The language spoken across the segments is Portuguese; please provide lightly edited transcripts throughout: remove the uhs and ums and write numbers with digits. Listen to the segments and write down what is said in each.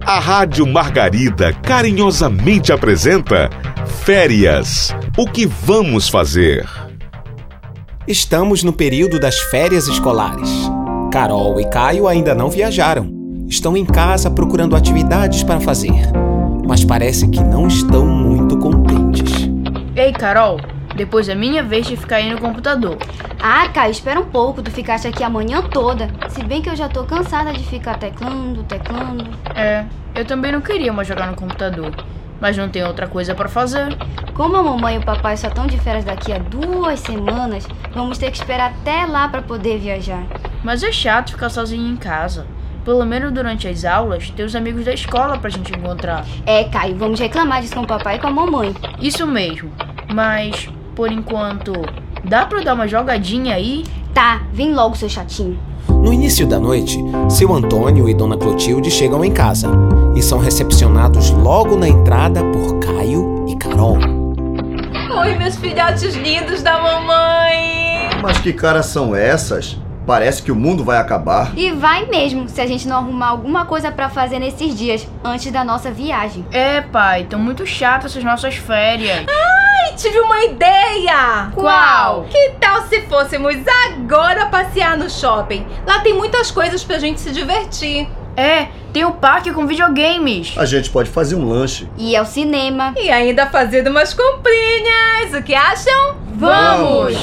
A Rádio Margarida carinhosamente apresenta Férias. O que vamos fazer? Estamos no período das férias escolares. Carol e Caio ainda não viajaram. Estão em casa procurando atividades para fazer. Mas parece que não estão muito contentes. Ei, Carol, depois é minha vez de ficar aí no computador. Ah, Caio, espera um pouco, tu ficaste aqui a manhã toda. Se bem que eu já tô cansada de ficar teclando. Eu também não queria mais jogar no computador, mas não tem outra coisa pra fazer. Como a mamãe e o papai só estão de férias daqui a 2 semanas, vamos ter que esperar até lá pra poder viajar. Mas é chato ficar sozinho em casa. Pelo menos durante as aulas, tem os amigos da escola pra gente encontrar. É, Caio, vamos reclamar disso com o papai e com a mamãe. Isso mesmo, mas, por enquanto, dá pra dar uma jogadinha aí? Tá, vem logo, seu chatinho. No início da noite, seu Antônio e Dona Clotilde chegam em casa e são recepcionados logo na entrada por Caio e Carol. Oi, meus filhotes lindos da mamãe! Mas que caras são essas? Parece que o mundo vai acabar. E vai mesmo, se a gente não arrumar alguma coisa pra fazer nesses dias, antes da nossa viagem. É, pai, tão muito chatas essas nossas férias. Ai, tive uma ideia! Qual? Que tal se fôssemos agora passear no shopping? Lá tem muitas coisas pra gente se divertir. É, tem o parque com videogames. A gente pode fazer um lanche. E ao cinema. E ainda fazer umas comprinhas. O que acham? Vamos!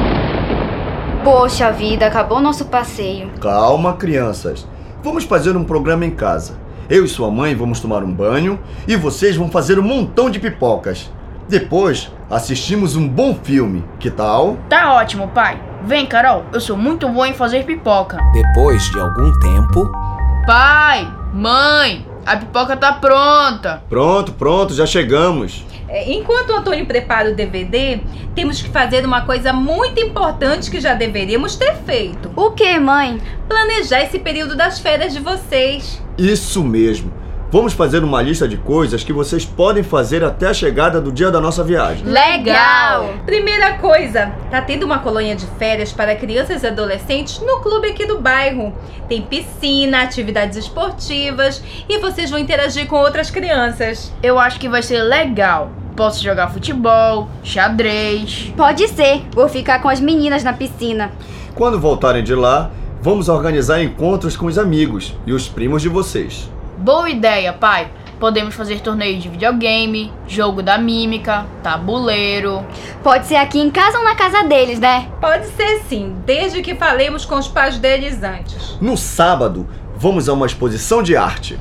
Poxa vida, acabou o nosso passeio. Calma, crianças. Vamos fazer um programa em casa. Eu e sua mãe vamos tomar um banho e vocês vão fazer um montão de pipocas. Depois, assistimos um bom filme. Que tal? Tá ótimo, pai. Vem, Carol, eu sou muito boa em fazer pipoca. Depois de algum tempo... Pai, mãe, a pipoca tá pronta. Pronto, já chegamos. Enquanto o Antônio prepara o DVD, temos que fazer uma coisa muito importante que já deveríamos ter feito. O que, mãe? Planejar esse período das férias de vocês. Isso mesmo. Vamos fazer uma lista de coisas que vocês podem fazer até a chegada do dia da nossa viagem. Legal! Primeira coisa, tá tendo uma colônia de férias para crianças e adolescentes no clube aqui do bairro. Tem piscina, atividades esportivas e vocês vão interagir com outras crianças. Eu acho que vai ser legal. Posso jogar futebol, xadrez. Pode ser, vou ficar com as meninas na piscina. Quando voltarem de lá, vamos organizar encontros com os amigos e os primos de vocês. Boa ideia, pai. Podemos fazer torneio de videogame, jogo da mímica, tabuleiro. Pode ser aqui em casa ou na casa deles, né? Pode ser sim, desde que falemos com os pais deles antes. No sábado, vamos a uma exposição de arte.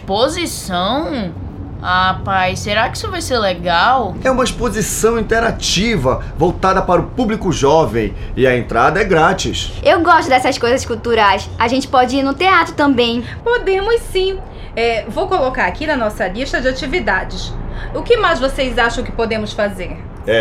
Exposição? Ah, pai, será que isso vai ser legal? É uma exposição interativa, voltada para o público jovem, e a entrada é grátis. Eu gosto dessas coisas culturais. A gente pode ir no teatro também. Podemos sim. Vou colocar aqui na nossa lista de atividades. O que mais vocês acham que podemos fazer?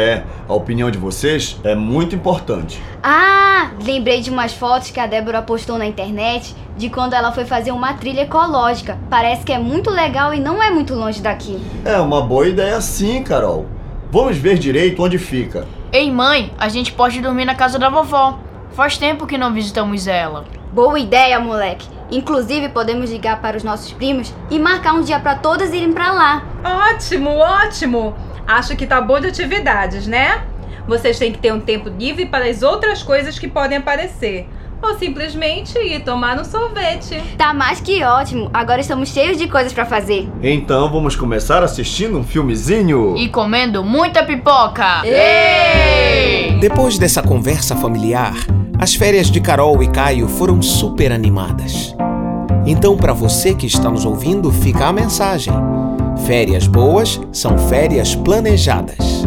A opinião de vocês é muito importante. Ah, lembrei de umas fotos que a Débora postou na internet de quando ela foi fazer uma trilha ecológica. Parece que é muito legal e não é muito longe daqui. É uma boa ideia sim, Carol. Vamos ver direito onde fica. Ei, mãe, a gente pode dormir na casa da vovó. Faz tempo que não visitamos ela. Boa ideia, moleque. Inclusive, podemos ligar para os nossos primos e marcar um dia para todos irem para lá. Ótimo! Acho que tá bom de atividades, né? Vocês têm que ter um tempo livre para as outras coisas que podem aparecer. Ou simplesmente ir tomar um sorvete. Tá mais que ótimo. Agora estamos cheios de coisas para fazer. Então vamos começar assistindo um filmezinho. E comendo muita pipoca. Ei! Depois dessa conversa familiar, as férias de Carol e Caio foram super animadas. Então, para você que está nos ouvindo, fica a mensagem. Férias boas são férias planejadas.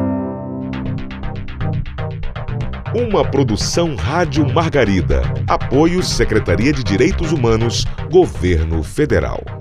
Uma produção Rádio Margarida. Apoio Secretaria de Direitos Humanos, Governo Federal.